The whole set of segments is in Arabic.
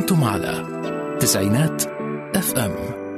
أنتم على تسعينات اف ام.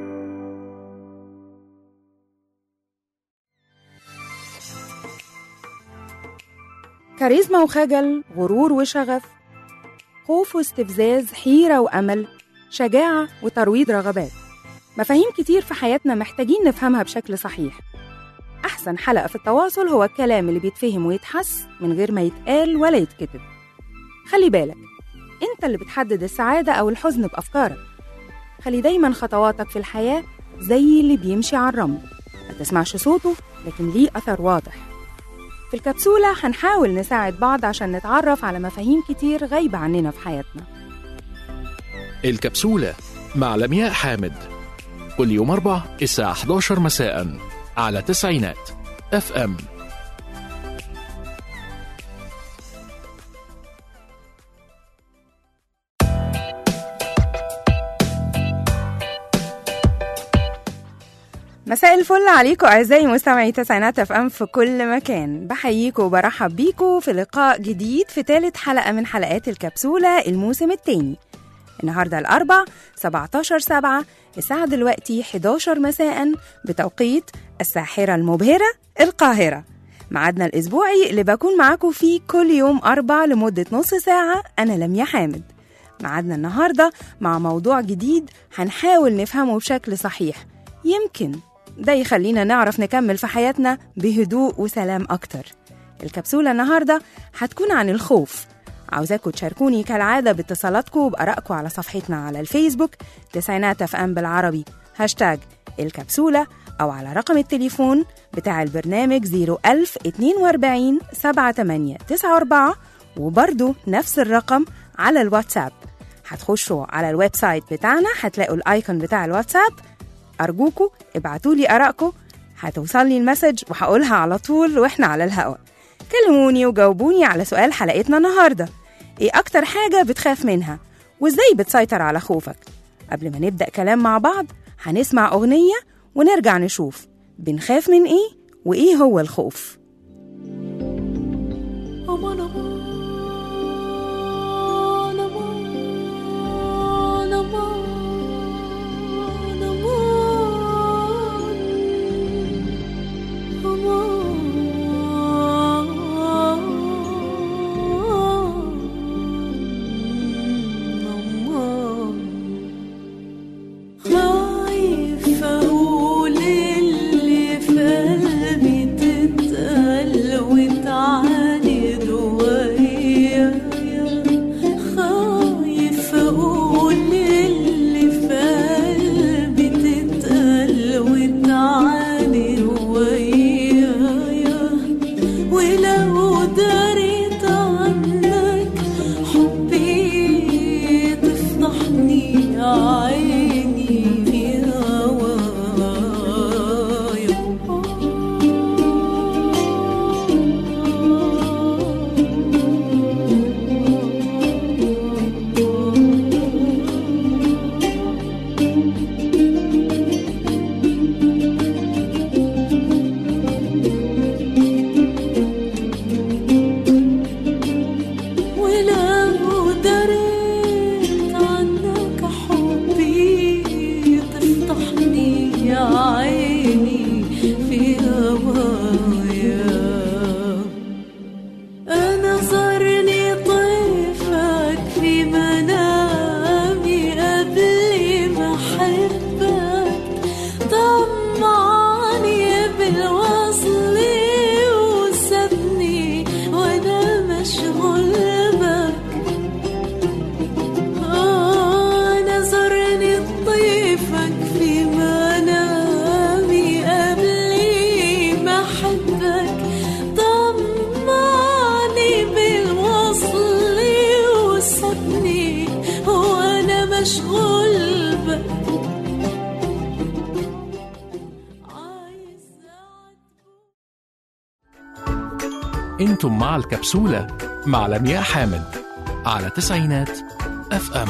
كاريزما وخجل، غرور وشغف، خوف واستفزاز، حيرة وأمل، شجاعة وترويض رغبات. مفاهيم كتير في حياتنا محتاجين نفهمها بشكل صحيح. أحسن حلقة في التواصل هو الكلام اللي بيتفهم ويتحس من غير ما يتقال ولا يتكتب. خلي بالك، أنت اللي بتحدد السعادة أو الحزن بأفكارك. خلي دايما خطواتك في الحياة زي اللي بيمشي على الرمل، ما تسمعش صوته لكن ليه أثر واضح. في الكبسولة هنحاول نساعد بعض عشان نتعرف على مفاهيم كتير غايبة عننا في حياتنا. الكبسولة مع لمياء حامد، كل يوم 4 الساعة 11 مساء على تسعينات اف ام. مساء الفل عليكم أعزائي مستمعي تسعينات اف ام في كل مكان. بحييكم وبرحب بيكم في لقاء جديد في ثالث حلقة من حلقات الكبسولة الموسم الثاني. النهاردة الأربع 17/7، الساعة دلوقتي 11 مساء بتوقيت الساحرة المبهرة القاهرة. معادنا الأسبوعي اللي بكون معاكم فيه كل يوم 4 لمدة نص ساعة. أنا لمياء حامد. معادنا النهاردة مع موضوع جديد هنحاول نفهمه بشكل صحيح، يمكن ده يخلينا نعرف نكمل في حياتنا بهدوء وسلام أكتر. الكبسولة النهاردة هتكون عن الخوف. عاوزاكم تشاركوني كالعادة باتصالاتكم وبآرائكم على صفحتنا على الفيسبوك تسعينات اف ام بالعربي هاشتاج الكبسولة، أو على رقم التليفون بتاع البرنامج 01042 7894، وبرضو نفس الرقم على الواتساب. هتخشوا على الويب سايت بتاعنا هتلاقوا الآيكون بتاع الواتساب. أرجوكوا ابعتولي آرائكم، هتوصلني المسج وهقولها على طول وإحنا على الهواء. كلموني وجاوبوني على سؤال حلقتنا النهاردة: إيه أكتر حاجة بتخاف منها؟ وإزاي بتسيطر على خوفك؟ قبل ما نبدأ كلام مع بعض هنسمع أغنية ونرجع نشوف بنخاف من إيه وإيه هو الخوف. أنتم مع الكبسولة مع لمياء حامد على تسعينات اف ام.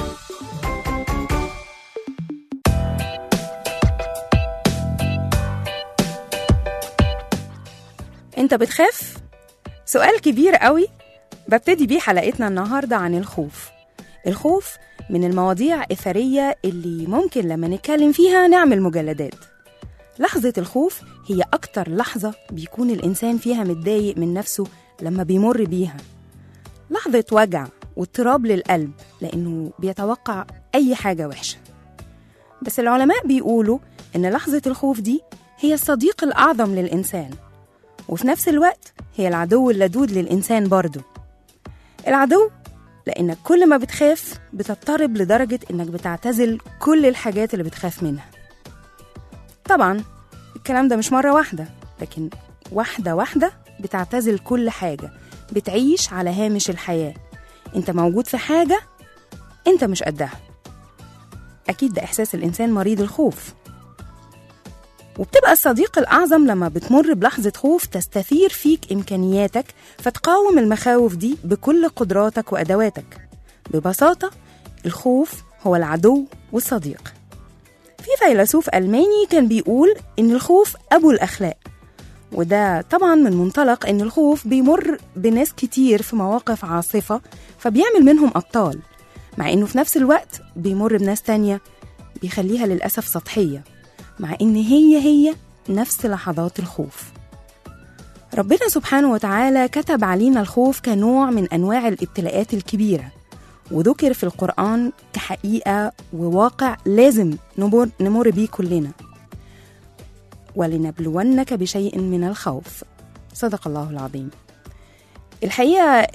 أنت بتخاف؟ سؤال كبير قوي ببتدي بيه حلقتنا النهاردة عن الخوف. الخوف من المواضيع الثرية اللي ممكن لما نتكلم فيها نعمل مجلدات. لحظة الخوف هي أكتر لحظة بيكون الإنسان فيها متضايق من نفسه لما بيمر بيها، لحظة وجع واضطراب للقلب لأنه بيتوقع أي حاجة وحشة. بس العلماء بيقولوا إن لحظة الخوف دي هي الصديق الأعظم للإنسان، وفي نفس الوقت هي العدو اللدود للإنسان برضه. العدو لأنك كل ما بتخاف بتضطرب لدرجة إنك بتعتزل كل الحاجات اللي بتخاف منها. طبعا الكلام ده مش مرة واحدة، لكن واحدة واحدة بتعتزل كل حاجة، بتعيش على هامش الحياة. انت موجود في حاجة انت مش قدها. أكيد ده إحساس الإنسان مريض الخوف. وبتبقى الصديق الأعظم لما بتمر بلحظة خوف تستثير فيك إمكانياتك فتقاوم المخاوف دي بكل قدراتك وأدواتك. ببساطة الخوف هو العدو والصديق. في فيلسوف ألماني كان بيقول إن الخوف أبو الأخلاق، وده طبعا من منطلق إن الخوف بيمر بناس كتير في مواقف عاصفة فبيعمل منهم أبطال، مع إنه في نفس الوقت بيمر بناس تانية بيخليها للأسف سطحية، مع إن هي نفس لحظات الخوف. ربنا سبحانه وتعالى كتب علينا الخوف كنوع من أنواع الابتلاءات الكبيرة، وذكر في القرآن كحقيقة وواقع لازم نمر بيه كلنا. ولنبلونك بشيء من الخوف. صدق الله العظيم. الحقيقة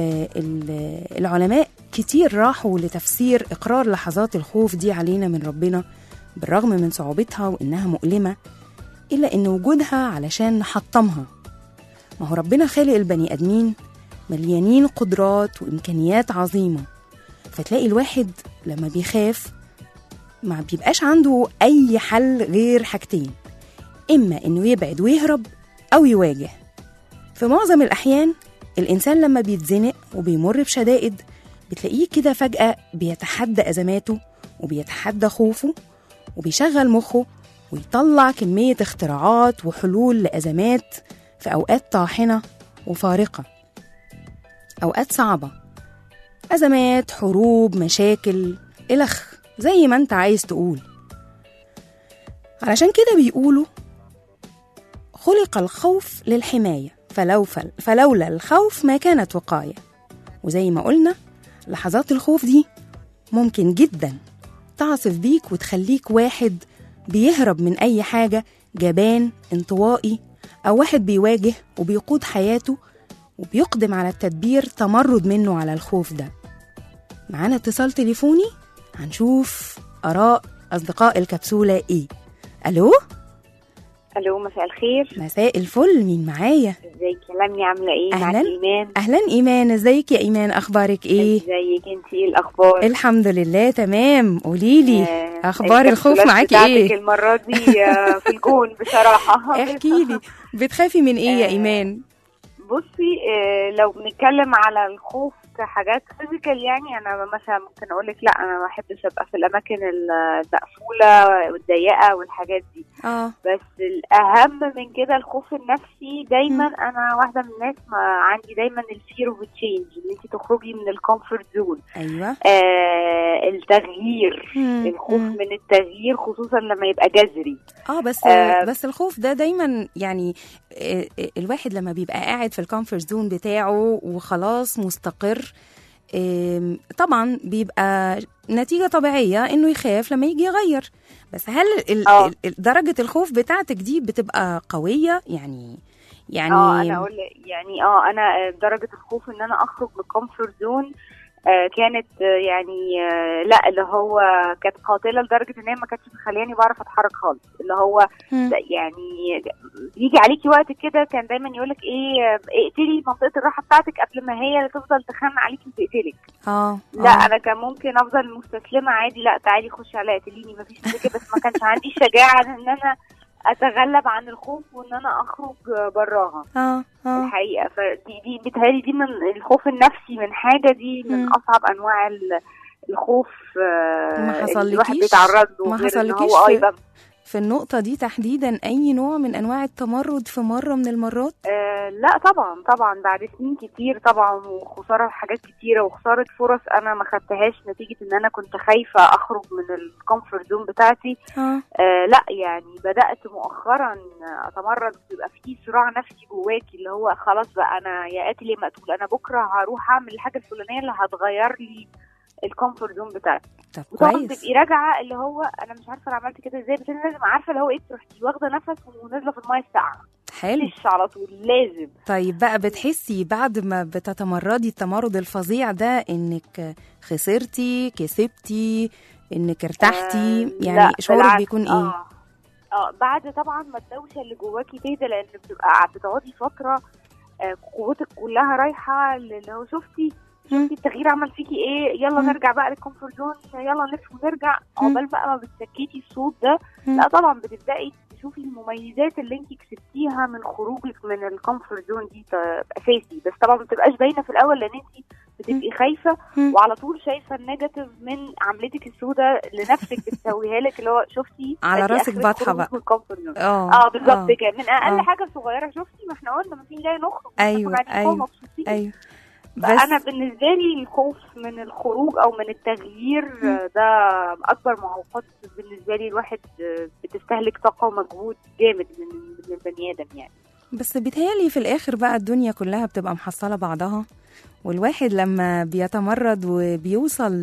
العلماء كتير راحوا لتفسير إقرار لحظات الخوف دي علينا من ربنا، بالرغم من صعوبتها وإنها مؤلمة، إلا إن وجودها علشان نحطمها. ما هو ربنا خالق البني آدمين مليانين قدرات وإمكانيات عظيمة، فتلاقي الواحد لما بيخاف ما بيبقاش عنده أي حل غير حاجتين: إما إنه يبعد ويهرب أو يواجه. في معظم الأحيان الإنسان لما بيتزنق وبيمر بشدائد بتلاقيه كده فجأة بيتحدى أزماته وبيتحدى خوفه وبيشغل مخه ويطلع كمية اختراعات وحلول لأزمات في أوقات طاحنة وفارقة، أوقات صعبة، أزمات، حروب، مشاكل، إلخ زي ما أنت عايز تقول. علشان كده بيقولوا خلق الخوف للحماية فلولا الخوف ما كانت وقاية. وزي ما قلنا لحظات الخوف دي ممكن جدا تعصف بيك وتخليك واحد بيهرب من أي حاجة، جبان، انطوائي، أو واحد بيواجه وبيقود حياته وبيقدم على التدبير تمرد منه على الخوف ده. معانا اتصال تليفوني، هنشوف آراء أصدقاء الكبسولة إيه. ألو، مساء الخير. مساء الفل، مين معايا؟ ازيك يا لمي، عامله ايه؟ أهلا إيمان. أهلا إيمان، ازيك يا إيمان، أخبارك إيه؟ ازيك انتي، ايه الأخبار؟ الحمد لله تمام. قوليلي أخبار الخوف معاكي ايه؟ المرة دي في الجون بصراحة. احكيلي، بتخافي من ايه يا إيمان؟ بصي، لو بنتكلم على الخوف كحاجات فيزيكال، يعني انا مثلا ممكن اقولك لا، انا ما بحبش ابقى في الاماكن المقفوله والضيقه والحاجات دي. بس الاهم من كده الخوف النفسي. دايما انا واحده من الناس ما عندي دايما الفير اوف تشينج، ان انت تخرجي من الكومفورت زون. ايوه. التغيير، الخوف من التغيير خصوصا لما يبقى جذري. بس الخوف ده دايما يعني الواحد لما بيبقى قاعد في الكومفورت زون بتاعه وخلاص مستقر، طبعا بيبقى نتيجة طبيعية انه يخاف لما يجي يغير. بس هل درجة الخوف بتاعتك دي بتبقى قوية يعني انا اقول يعني انا درجة الخوف ان انا اخرج من الكومفورت زون كانت يعني لا، اللي هو كانت قاتلة لدرجة ان هي ما كانتش مخلياني بعرف اتحرك خالص. اللي هو يعني بيجي عليكي وقت كده كان دايما يقولك ايه، اقتلي منطقة الراحة بتاعتك قبل ما هي تفضل تخن عليكي وتقتلك. لا انا كان ممكن افضل مستسلمة عادي، لا تعالي خشي عليا اقتليني، مفيش مشكلة. بس ما كانش عندي الشجاعة ان انا اتغلب عن الخوف وان انا اخرج براها. الحقيقه فدي بتهيألي دي من الخوف النفسي، من حاجه دي من اصعب انواع الخوف. ما حصلكيش الواحد بيتعرض له. ما حصلكيش في النقطة دي تحديدا أي نوع من أنواع التمرد في مرة من المرات؟ لا طبعا بعد سنين كتير طبعا، وخسارة حاجات كتيرة وخسارة فرص أنا ما خدتهاش نتيجة إن أنا كنت خايفة أخرج من الكومفورت زون بتاعتي. لا يعني بدأت مؤخرا أتمرد، بيبقى فيه صراع نفسي جواكي اللي هو خلاص بقى أنا يا قاتل يا مقتول، أنا بكرة هروح أعمل الحاجة الفلانية اللي هتغير لي الكومفورت زون بتاعتي. وطبعا تبقي راجعه اللي هو انا مش عارفه انا عملت كده ازاي، بس انا لازم عارفه اللي هو ايه، تروحي واخده نفس ونازله في الميه الساقعه. حلو على طول لازم. طيب بقى بتحسي بعد ما بتتمردي التمرد الفظيع ده انك خسرتي كسبتي انك ارتحتي؟ يعني شعورك بيكون ايه؟ بعد طبعا ما الدوشه اللي جواكي تهدى، لان بتبقى بتقعدي فتره قوتك كلها رايحه اللي هو شفتي التغيير عمل فيكي ايه، يلا نرجع بقى للكومفورت زون، يلا نلف ونرجع. عقبال بقى ما بتسكتي الصوت ده، لا طبعا بتبداي تشوفي المميزات اللي انت كسبتيها من خروجك من الكومفورت زون دي اساسي. بس طبعا ما بتبقاش باينه في الاول، لان انت بتبقي خايفه وعلى طول شايفه النيجاتيف من عملتك السوداء لنفسك بتسويها لك، اللي هو شفتي على راسك بطحه بقى. بالظبط كده، من اقل حاجه صغيره شفتي، ما احنا قلنا ما في لا نخرج. ايوه أنا بالنسبة لي الخوف من الخروج أو من التغيير ده أكبر معوقات بالنسبة لي. الواحد بتستهلك طاقة ومجهود جامد من البني آدم يعني. بس بيتهيألي في الآخر بقى الدنيا كلها بتبقى محصلة بعضها، والواحد لما بيتمرد وبيوصل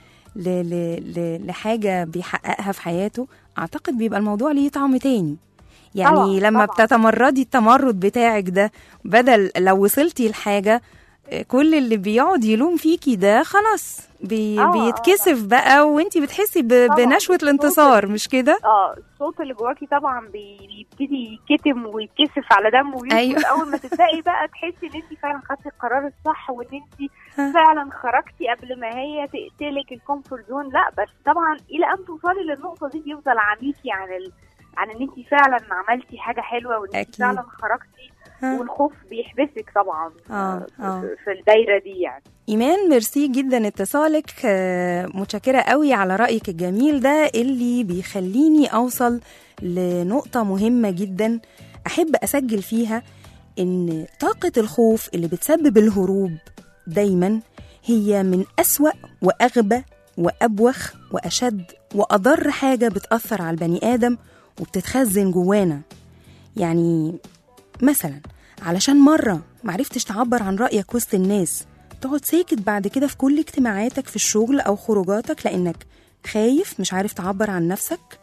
لحاجة بيحققها في حياته، أعتقد بيبقى الموضوع ليه طعم تاني. يعني طبعا لما بتتمردي التمرد بتاعك ده، بدل لو وصلتي لحاجة كل اللي بيقعد يلوم فيكي ده خلاص بيتكسف بقى، وانتي بتحسي بنشوة الانتصار، مش كده؟ الصوت اللي جواكي طبعا بيبتدي يتكتم ويتكسف على دمه ويسكت. أيوة. اول ما تبدأي بقى تحسي ان انتي فعلا خدتي القرار الصح، وان انتي فعلا خرجتي قبل ما هي تقتلك الكومفورت زون. لا بس طبعا الى ان توصلي للنقطة دي بيفضل عميكي عن ان انتي فعلا عملتي حاجة حلوة، وان انتي فعلا خرجتي، والخوف بيحبسك طبعا في الدايرة دي يعني. إيمان ميرسي جدا اتصالك، متشكرة قوي على رأيك الجميل ده اللي بيخليني أوصل لنقطة مهمة جدا أحب أسجل فيها، إن طاقة الخوف اللي بتسبب الهروب دايما هي من أسوأ وأغبى وأبوخ وأشد وأضر حاجة بتأثر على البني آدم وبتتخزن جوانا. يعني مثلا علشان مرة معرفتش تعبر عن رأيك وسط الناس، تقعد ساكت بعد كده في كل اجتماعاتك في الشغل أو خروجاتك لأنك خايف مش عارف تعبر عن نفسك،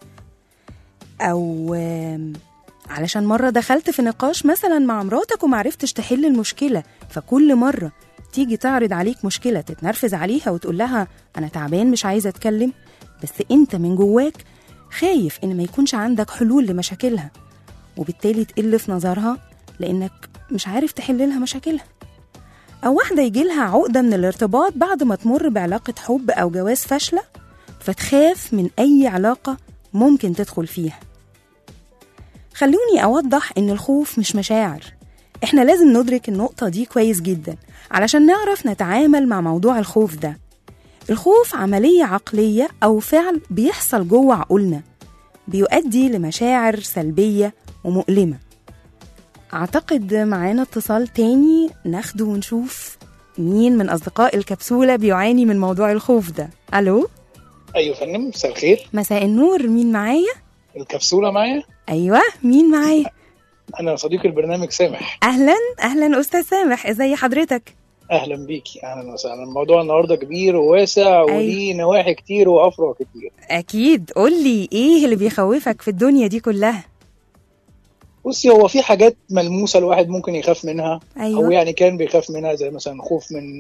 أو علشان مرة دخلت في نقاش مثلا مع مراتك ومعرفتش تحل المشكلة، فكل مرة تيجي تعرض عليك مشكلة تتنرفز عليها وتقول لها أنا تعبان مش عايزة أتكلم، بس أنت من جواك خايف إن ما يكونش عندك حلول لمشاكلها، وبالتالي تقل في نظرها لأنك مش عارف تحل لها مشاكلها. أو واحدة يجيلها عقدة من الارتباط بعد ما تمر بعلاقة حب أو جواز فاشلة، فتخاف من أي علاقة ممكن تدخل فيها. خلوني أوضح إن الخوف مش مشاعر، إحنا لازم ندرك النقطة دي كويس جدا علشان نعرف نتعامل مع موضوع الخوف ده. الخوف عملية عقلية أو فعل بيحصل جوه عقولنا، بيؤدي لمشاعر سلبية ومؤلمة. أعتقد معانا اتصال تاني، ناخده ونشوف مين من أصدقاء الكبسولة بيعاني من موضوع الخوف ده. ألو؟ أيوة فندم، مساء الخير. مساء النور، مين معايا؟ الكبسولة معايا. أيوة، مين معايا؟ أنا صديق البرنامج سامح. أهلا أستاذ سامح، إزاي حضرتك؟ أهلا بيكي، أهلا وسهلا. الموضوع النهاردة كبير وواسع وليه نواحي كتير وأفرع كتير. أكيد، قولي إيه اللي بيخوفك في الدنيا دي كلها؟ بصي، هو في حاجات ملموسة الواحد ممكن يخاف منها. أيوة. أو يعني كان بيخاف منها، زي مثلا خوف من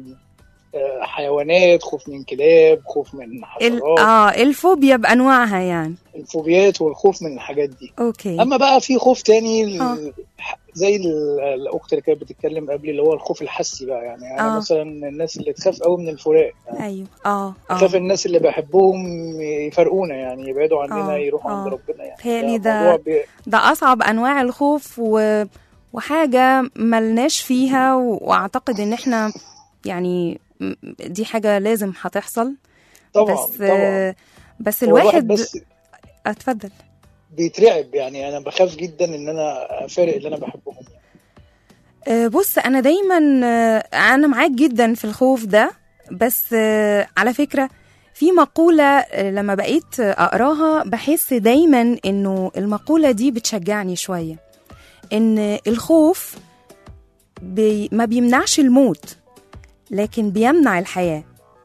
حيوانات، خوف من كلاب، خوف من حشرات. الفوبيا بأنواعها، يعني الفوبيات والخوف من الحاجات دي. أوكي. أما بقى في خوف تاني زي الأخت اللي كانت بتتكلم قبلي، اللي هو الخوف الحسي بقى. يعني أنا مثلا الناس اللي تخاف قوي من الفراق. أيوة. تخاف الناس اللي بحبهم يفرقونا، يعني يبعدوا عننا، يروحوا عند ربنا. يعني ده أصعب أنواع الخوف وحاجة ملناش فيها، وأعتقد إن إحنا يعني دي حاجة لازم هتحصل. طبعا بس الواحد بس اتفضل. بيترعب يعني. انا بخاف جدا ان انا افارق اللي انا بحبهم. بص انا دايما انا معاك جدا في الخوف ده، بس على فكرة في مقولة لما بقيت اقراها بحس دايما انه المقولة دي بتشجعني شوية، ان الخوف ما بيمنعش الموت لكن بيمنع الحياة.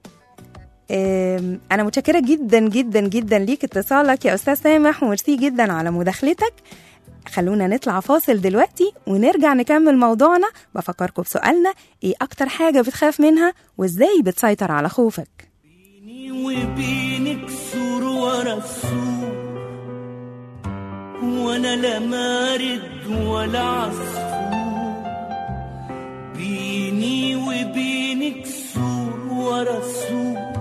أنا متشكرة جدا جدا جدا ليك اتصالك يا أستاذ سامح، وميرسي جدا على مداخلتك. خلونا نطلع فاصل دلوقتي ونرجع نكمل موضوعنا. بفكركم بسؤالنا، إيه أكتر حاجة بتخاف منها وإزاي بتسيطر على خوفك؟ بيني وبينك سور ورا السور، وأنا لا مارد ولا عصفور. بيني وبينك سور ورا السور،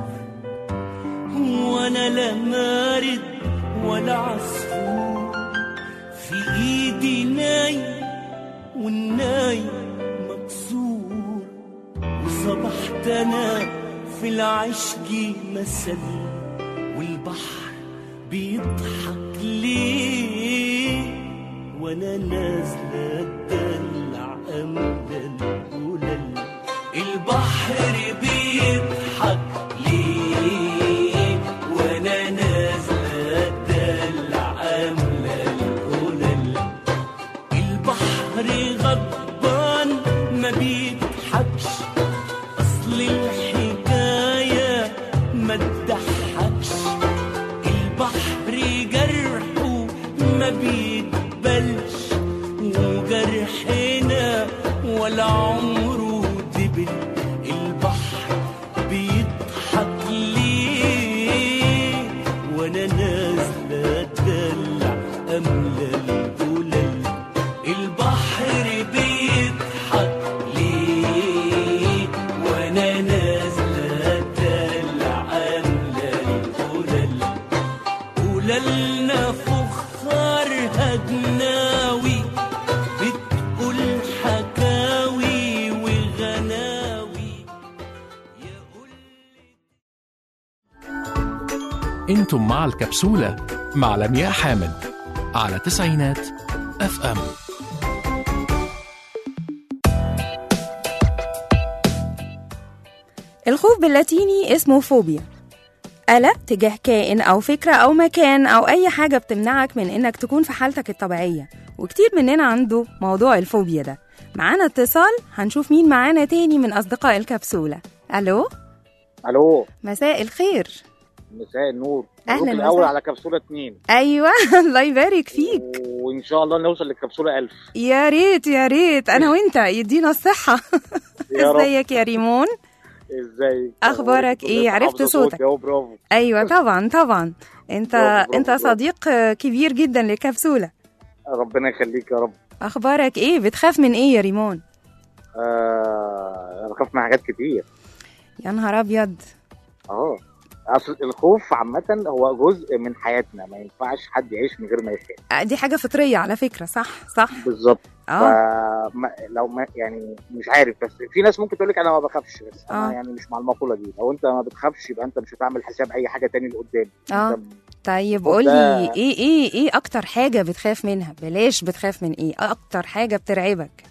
وانا لا مارد ولا عصفور. في ايدي ناي والناي مكسور، وصبحت انا في العشق مثل، والبحر بيضحك ليه وانا نازله اتدلع امل القلل. البحر بيضحك ليه وانا نازله اتدلع امل القلل. البحر غضبان ما بيضحكش، اصل الحكايه ما تضحكش. البحر جرحه ما بيتبلش، وجرحنا ولا عمره دبل. البحر بيضحك ليه وانا نازله اتدلع املى القلل. البحر بيضحك ليه وانا نازله اتدلع املى القلل. قللنا فخار هجناوي بتقول حكاوي وغناوي. انتم مع الكبسولة مع لمياء حامد على تسعينات FM. الخوف باللاتيني اسمه فوبيا، قلق تجاه كائن أو فكرة أو مكان أو أي حاجة بتمنعك من إنك تكون في حالتك الطبيعية، وكتير مننا عنده موضوع الفوبيا ده. معانا اتصال، هنشوف مين معانا تاني من أصدقاء الكبسولة. ألو. الو، مساء الخير. مساء النور. أهلاً الأول وسهلاً. على كبسولة 2. أيوة الله يبارك فيك. وإن شاء الله نوصل للكبسولة 1000. يا ريت يا ريت، أنا وإنت يدينا الصحة. يا رب. ازيك يا ريمون؟ ازيك؟ أخبارك إيه؟ عرفت صوتك. برافو. أيوة طبعا طبعا. أنت صديق كبير جدا للكبسولة. ربنا يخليك يا رب. أخبارك إيه؟ بتخاف من إيه يا ريمون؟ أنا بخاف من حاجات كتير. يا نهار أبيض. أصل الخوف عامة هو جزء من حياتنا، ما ينفعش حد يعيش من غير ما يخاف. دي حاجة فطرية على فكرة. صح بالظبط. لو ما يعني مش عارف، بس في ناس ممكن تقولك أنا ما بخافش، بس أنا يعني مش مع المقولة دي. لو أنت ما بتخافش يبقى أنت مش هتعمل حساب أي حاجة تاني لقدام. طيب قولي إيه أكتر حاجة بتخاف منها؟ بلاش بتخاف من إيه؟ أكتر حاجة بترعبك؟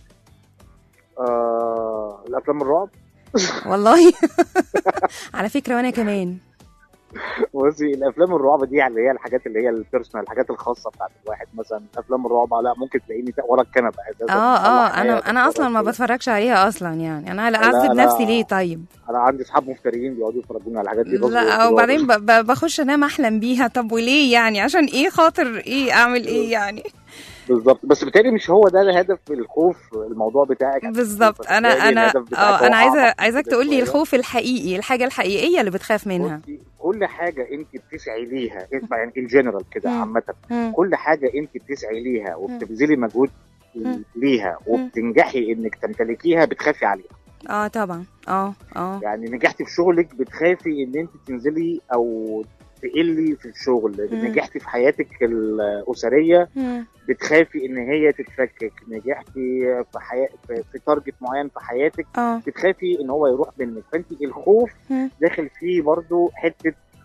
الأفلام الرعب. والله على فكرة وأنا كمان. بصي، الافلام الرعب دي اللي هي الحاجات اللي هي البيرسونال، الحاجات الخاصه بتاعت الواحد. مثلا افلام الرعب لا ممكن تلاقيني ورا الكنبه اساسا. انا اصلا ما بتفرجش عليها اصلا، يعني انا اعذب نفسي ليه؟ طيب انا عندي اصحاب مفتريين بيقعدوا يفرجوني على الحاجات دي. لا وبعدين بخش انام احلم بيها. طب وليه يعني؟ عشان ايه؟ خاطر ايه؟ اعمل ايه يعني؟ بالظبط. بس بالتالي مش هو ده الهدف الخوف الموضوع بتاعك. بالظبط. انا عايزك تقول لي الخوف الحقيقي، الحاجه الحقيقيه اللي بتخاف منها. كل حاجه انت بتسعي ليها، يعني ان جنرال كده عامه، كل حاجه انت بتسعي ليها وبتبذلي مجهود ليها وبتنجحي انك تمتلكيها بتخافي عليها. طبعا. يعني نجحتي في شغلك بتخافي ان انت تنزلي او تقلي في الشغل. نجحتي في حياتك الأسرية بتخافي ان هي تتفكك. نجحتي في تارجت معين في حياتك بتخافي ان هو يروح منك. فانت الخوف داخل فيه برضو حتة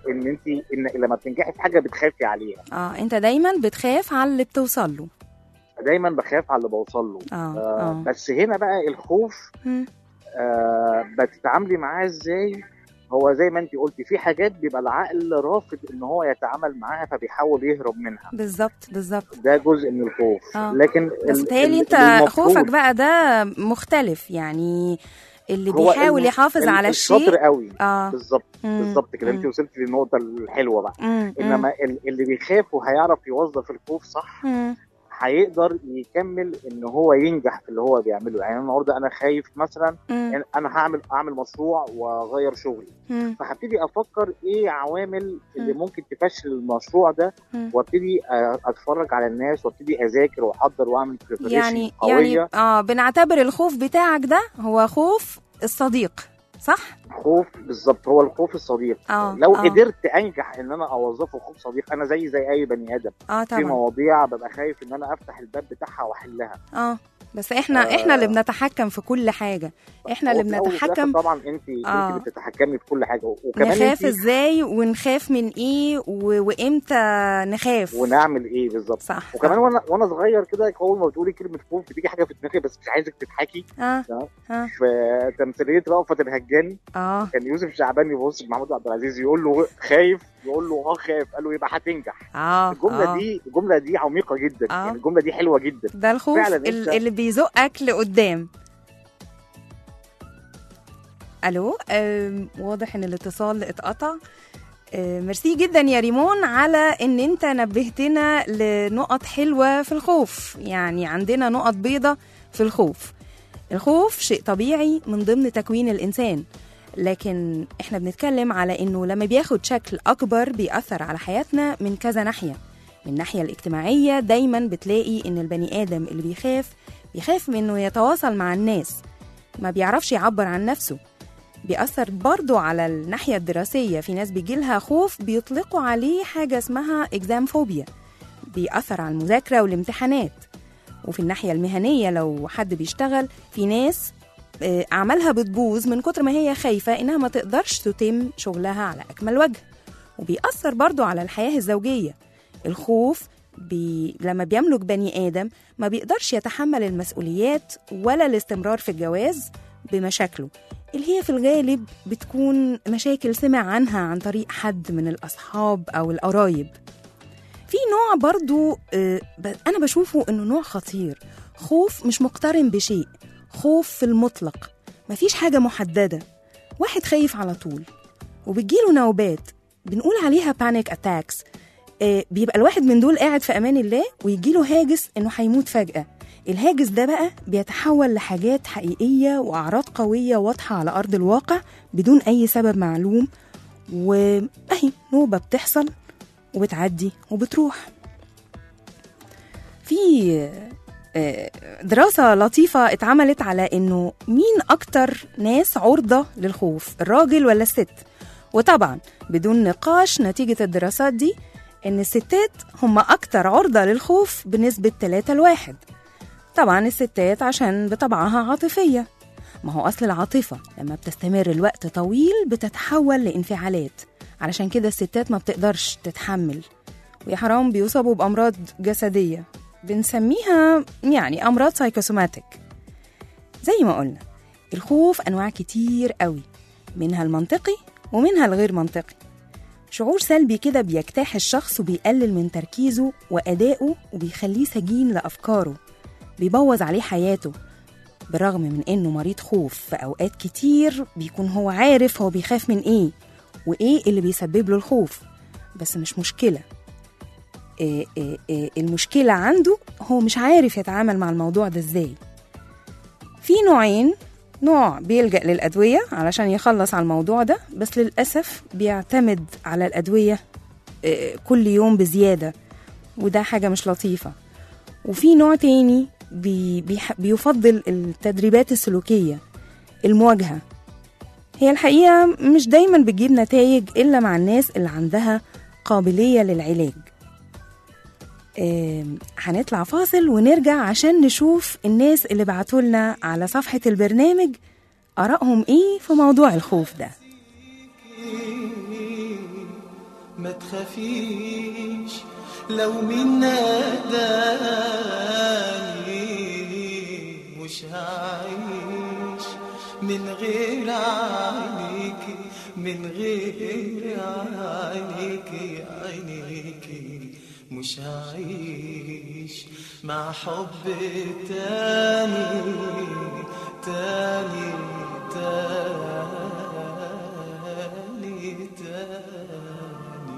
ان لما بتنجحي في حاجه بتخافي عليها. انت دايما بتخاف على اللي بتوصل له. دايما بخاف على اللي بوصل له. بس هنا بقى الخوف بتتعاملي معاه ازاي؟ هو زي ما انت قلتي في حاجات بيبقى العقل رافض ان هو يتعامل معاها فبيحاول يهرب منها. بالظبط ده جزء من الخوف. لكن بس تالي انت خوفك بقى ده مختلف، يعني اللي بيحاول يحافظ على الشيء شاطر قوي. بالظبط كده، انت وصلتي للنقطه الحلوه بقى. انما اللي بيخاف وهيعرف يوظف الخوف صح هيقدر يكمل ان هو ينجح في اللي هو بيعمله. يعني النهارده انا خايف مثلا انا اعمل مشروع واغير شغلي، فهبتدي افكر ايه عوامل اللي ممكن تفشل المشروع ده، وابتدي اتفرج على الناس وابتدي اذاكر واحضر واعمل بريبريشن قويه. بنعتبر الخوف بتاعك ده هو خوف الصديق، صح؟ خوف بالظبط، هو الخوف الصديق. لو قدرت انجح ان انا اوظفه خوف صديق، انا زي اي بني ادم. طبعا. في مواضيع ببقى خايف ان انا افتح الباب بتاعها واحلها. بس احنا اللي بنتحكم في كل حاجه، احنا اللي بنتحكم. طبعا انت اللي بتتحكمي في كل حاجه، وكمان نخاف ازاي ونخاف من ايه وامتى نخاف ونعمل ايه بالظبط. صح. وكمان وانا صغير كده اول ما بتقولي كلمه خوف بتيجي حاجه في دماغي بس مش عايزك تضحكي. في تمثيليه رأفت الهجان كان يوسف شعبان يبص لمحمود عبد العزيز يقول له خايف، يقول له خايف، قال له يبقى هتنجح. الجمله دي عميقه جدا. يعني الجمله دي حلوه جدا. ده الخوف اللي بيزقك لقدام. الو، واضح ان الاتصال اتقطع. ميرسي جدا يا ريمون على ان انت نبهتنا لنقط حلوه في الخوف. يعني عندنا نقط بيضة في الخوف. الخوف شيء طبيعي من ضمن تكوين الانسان، لكن احنا بنتكلم على انه لما بياخد شكل اكبر بيأثر على حياتنا من كذا ناحيه. من الناحيه الاجتماعيه دايما بتلاقي ان البني ادم اللي بيخاف من انه يتواصل مع الناس، ما بيعرفش يعبر عن نفسه. بيأثر برضو على الناحية الدراسية، في ناس بيجيلها خوف بيطلقوا عليه حاجة اسمها إكزام فوبيا، بيأثر على المذاكرة والامتحانات. وفي الناحية المهنية لو حد بيشتغل، في ناس أعمالها بتبوظ من كتر ما هي خايفة إنها ما تقدرش تتم شغلها على أكمل وجه. وبيأثر برضو على الحياة الزوجية. الخوف لما بيملك بني آدم ما بيقدرش يتحمل المسؤوليات ولا الاستمرار في الجواز بمشاكله، اللي هي في الغالب بتكون مشاكل سمع عنها عن طريق حد من الأصحاب أو القرايب. في نوع برضو أنا بشوفه إنه نوع خطير، خوف مش مقترن بشيء، خوف في المطلق، مفيش حاجة محددة. واحد خايف على طول وبتجيله نوبات بنقول عليها panic attacks. بيبقى الواحد من دول قاعد في أمان الله ويجيله هاجس إنه هيموت فجأة. الهاجس ده بقى بيتحول لحاجات حقيقية وأعراض قوية واضحة على أرض الواقع بدون أي سبب معلوم، وأهي نوبة بتحصل وبتعدي وبتروح. في دراسة لطيفة اتعملت على إنه مين أكتر ناس عرضة للخوف، الراجل ولا الست؟ وطبعا بدون نقاش نتيجة الدراسات دي إن الستات هم أكتر عرضة للخوف بنسبة 3-1. طبعا الستات عشان بطبعها عاطفية، ما هو أصل العاطفة لما بتستمر الوقت طويل بتتحول لانفعالات، علشان كده الستات ما بتقدرش تتحمل، ويا حرام بيصابوا بأمراض جسدية بنسميها يعني أمراض سايكوسوماتيك. زي ما قلنا الخوف أنواع كتير قوي، منها المنطقي ومنها الغير منطقي. شعور سلبي كده بيجتاح الشخص وبيقلل من تركيزه وأدائه وبيخليه سجين لأفكاره، بيبوظ عليه حياته، بالرغم من إنه مريض خوف. في أوقات كتير بيكون هو عارف هو بيخاف من إيه وإيه اللي بيسبب له الخوف، بس مش مشكلة. المشكلة عنده هو مش عارف يتعامل مع الموضوع ده إزاي. في نوعين، نوع بيلجأ للأدوية علشان يخلص على الموضوع ده، بس للأسف بيعتمد على الأدوية كل يوم بزيادة، وده حاجة مش لطيفة. وفي نوع تاني بيفضل التدريبات السلوكية، المواجهة. هي الحقيقة مش دايما بتجيب نتائج إلا مع الناس اللي عندها قابلية للعلاج. هنطلع فاصل ونرجع عشان نشوف الناس اللي بعتولنا على صفحة البرنامج آرائهم إيه في موضوع الخوف ده. ما تخافيش لو من ناداني مش هعيش من غير عينيكي من غير عينيكي عينيكي مش هعيش مع حب تاني تاني تاني تاني.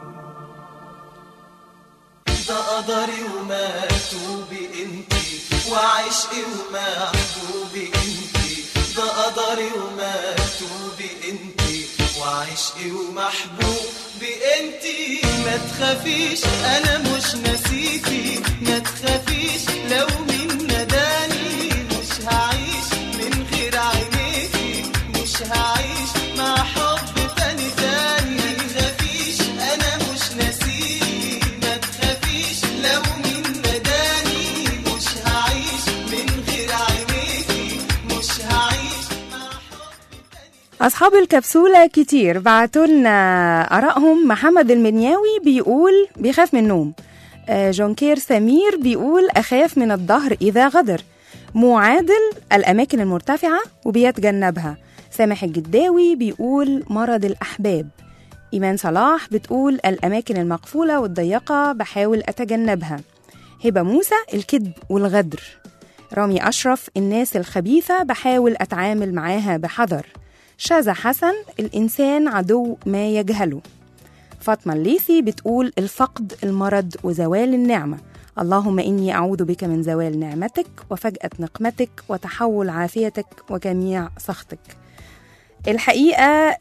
ده قدري ومكتوبي انتي وعشقي ومحبوبي انتي. ده قدري ومكتوبي انتي وعشقي ومحبوبي انتي. ما تخافيش انا مش نسيتي ما تخافيش لو من نداني مش هعيش من غير عينيكي مش هعيش مع حب تاني تاني. ما تخافيش انا مش نسيتي ما تخافيش لو من نداني مش هعيش من غير عينيكي مش هعيش مع حب تاني. أصحاب الكبسولة كتير بعتولنا آرائهم. محمد المنياوي بيقول بيخاف من النوم. جونكير سمير بيقول أخاف من الظهر إذا غدر. مو عادل الأماكن المرتفعة وبيتجنبها. سامح الجداوي بيقول مرض الأحباب. إيمان صلاح بتقول الأماكن المقفولة والضيقة بحاول أتجنبها. هبة موسى الكذب والغدر. رامي أشرف الناس الخبيثة بحاول أتعامل معاها بحذر. شاذة حسن الإنسان عدو ما يجهله. فاطمة الليثي بتقول الفقد المرض وزوال النعمة. اللهم إني أعوذ بك من زوال نعمتك وفجأة نقمتك وتحول عافيتك وجميع سخطك. الحقيقة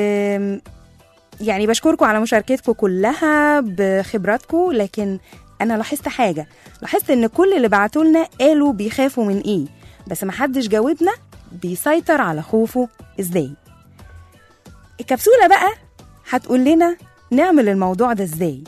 يعني بشكركم على مشاركتكم كلها بخبراتكم، لكن أنا لاحظت حاجة، لاحظت إن كل اللي بعتولنا قالوا بيخافوا من إيه، بس محدش جاوبنا بيسيطر على خوفه إزاي. الكبسولة بقى هتقول لنا نعمل الموضوع ده إزاي.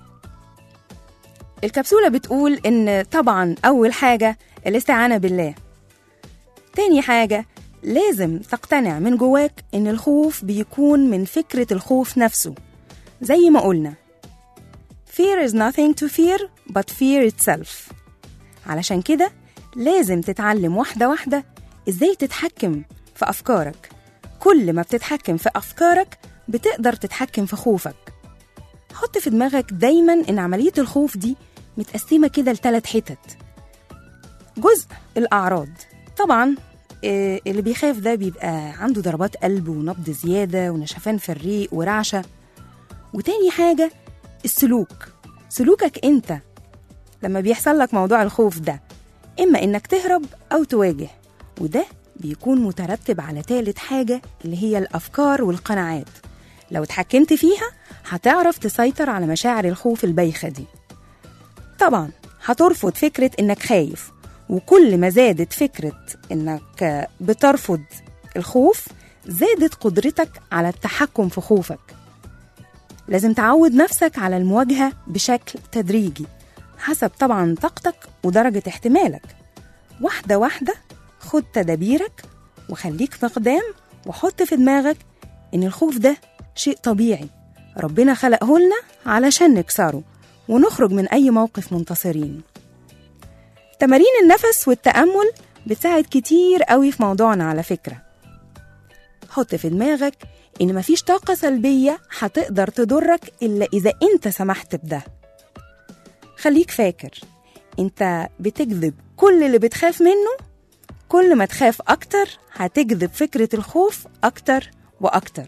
الكبسولة بتقول إن طبعا أول حاجة الاستعانة بالله. تاني حاجة لازم تقتنع من جواك إن الخوف بيكون من فكرة الخوف نفسه. زي ما قلنا fear is nothing to fear but fear itself. علشان كده لازم تتعلم واحدة واحدة إزاي تتحكم في أفكارك. كل ما بتتحكم في أفكارك بتقدر تتحكم في خوفك. حط في دماغك دايما إن عملية الخوف دي متقسمة كده ل3 حتت. جزء الأعراض، طبعا اللي بيخاف ده بيبقى عنده ضربات قلب ونبض زيادة ونشفان في الريق ورعشة. وتاني حاجة السلوك، سلوكك انت لما بيحصل لك موضوع الخوف ده، إما إنك تهرب أو تواجه، وده بيكون مترتب على 3 حاجة اللي هي الأفكار والقناعات. لو اتحكمت فيها هتعرف تسيطر على مشاعر الخوف البايخة دي. طبعا هترفض فكرة إنك خايف، وكل ما زادت فكرة إنك بترفض الخوف زادت قدرتك على التحكم في خوفك. لازم تعود نفسك على المواجهة بشكل تدريجي حسب طبعا طاقتك ودرجة احتمالك. واحدة واحدة خد تدابيرك وخليك مقدام، وحط في دماغك إن الخوف ده شيء طبيعي ربنا خلقه لنا علشان نكسره ونخرج من أي موقف منتصرين. تمارين النفس والتأمل بتساعد كتير قوي في موضوعنا على فكرة. حط في دماغك إن مفيش طاقة سلبية هتقدر تضرك إلا إذا أنت سمحت بده. خليك فاكر أنت بتجذب كل اللي بتخاف منه. كل ما تخاف أكتر هتجذب فكرة الخوف أكتر وأكتر.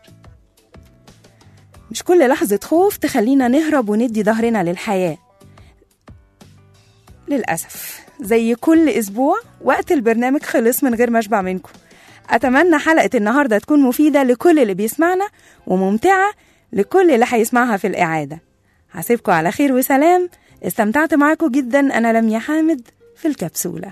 مش كل لحظة خوف تخلينا نهرب وندي ظهرنا للحياة. للأسف زي كل أسبوع وقت البرنامج خلص من غير ما أشبع منكم. أتمنى حلقة النهاردة تكون مفيدة لكل اللي بيسمعنا وممتعة لكل اللي هيسمعها في الإعادة. هسيبكم على خير وسلام. استمتعت معاكم جدا. أنا لميا حامد في الكبسولة.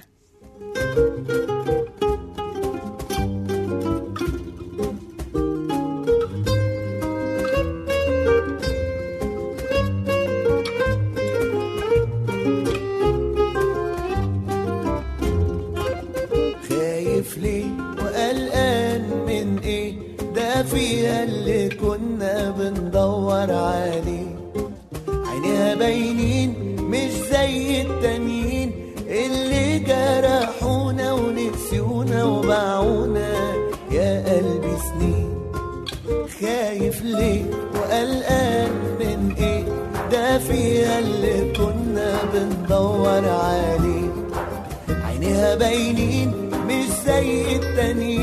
خايف ليه وقلقان من ايه؟ ده فيها اللي كنا بندور بندور عليه. عينيها باينين مش زي التانيين اللي جرحونا ونسيونا وباعونا يا قلبي سنين. خايف ليه وقلقان من ايه؟ ده فيها اللي كنا بندور عليه. عينيها باينين مش زي التانيين